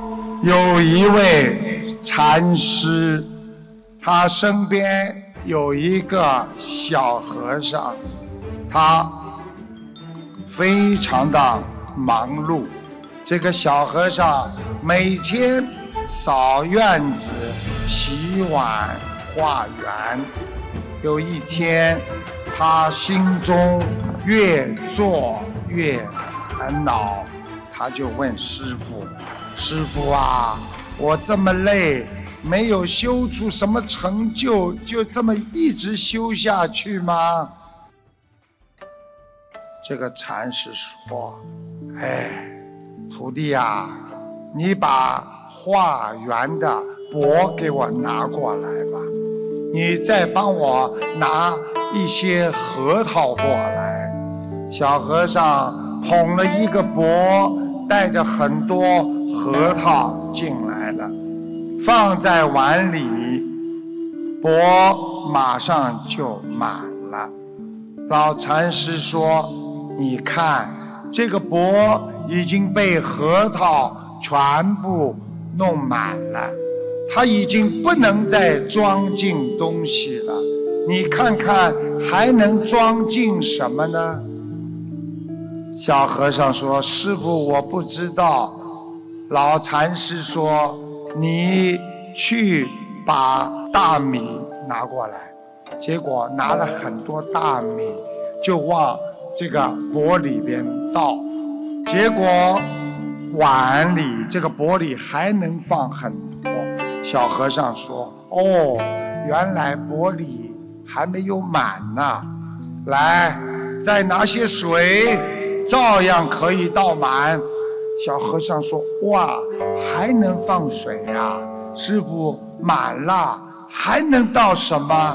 有一位禅师，他身边有一个小和尚，他非常的忙碌。这个小和尚每天扫院子、洗碗、化缘。有一天，他心中越做越烦恼，他就问师父：“师父啊，我这么累，没有修出什么成就，就这么一直修下去吗？”这个禅师说：“徒弟啊，你把化缘的钵给我拿过来吧，你再帮我拿一些核桃过来。”小和尚捧了一个钵，带着很多核桃进来了，放在碗里，钵马上就满了。老禅师说：“你看，这个钵已经被核桃全部弄满了，它已经不能再装进东西了。你看看还能装进什么呢？”小和尚说：“师父，我不知道。”老禅师说：“你去把大米拿过来。”结果拿了很多大米，就往这个钵里边倒，结果碗里这个钵里还能放很多。小和尚说：“哦，原来钵里还没有满呢，来，再拿些水，照样可以倒满。”小和尚说：“哇，还能放水啊？师父，满了，还能倒什么？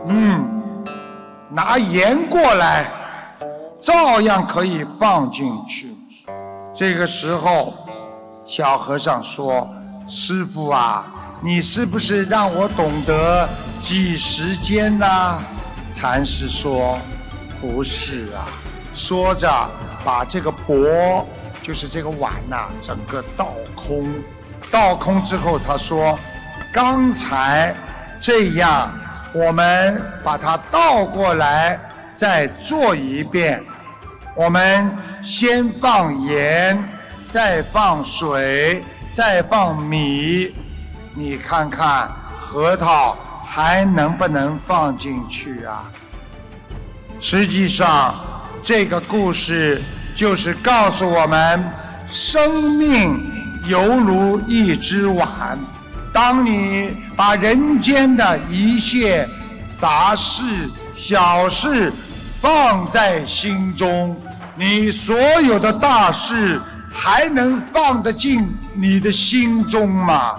拿盐过来，照样可以放进去。”这个时候，小和尚说：“师父啊，你是不是让我懂得挤时间呢？”禅师说：“不是啊。”说着把这个钵，就是这个碗呐，整个倒空。倒空之后他说：“刚才这样，我们把它倒过来再做一遍。我们先放盐，再放水，再放米，你看看核桃还能不能放进去啊？”实际上这个故事就是告诉我们，生命犹如一只碗，当你把人间的一切杂事小事放在心中，你所有的大事还能放得进你的心中吗？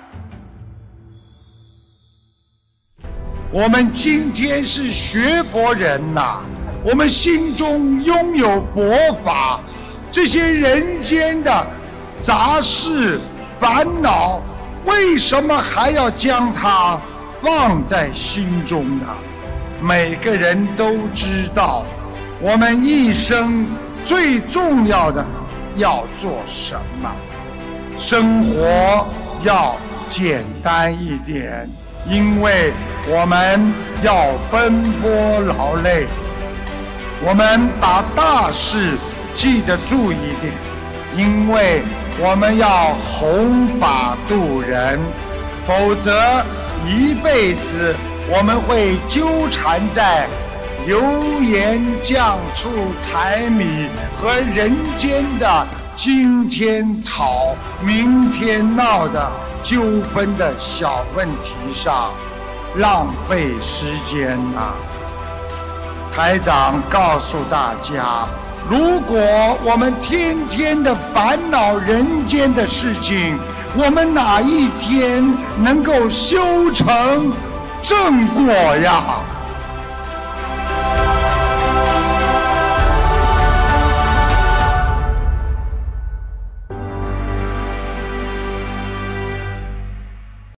我们今天是学佛人呐，我们心中拥有佛法，这些人间的杂事烦恼，为什么还要将它放在心中呢？每个人都知道，我们一生最重要的要做什么？生活要简单一点，因为我们要奔波劳累。我们把大事记得住一点，因为我们要弘法度人，否则一辈子我们会纠缠在油盐酱醋柴米和人间的今天吵明天闹的纠纷的小问题上，浪费时间啊。台长告诉大家，如果我们天天的烦恼人间的事情，我们哪一天能够修成正果呀？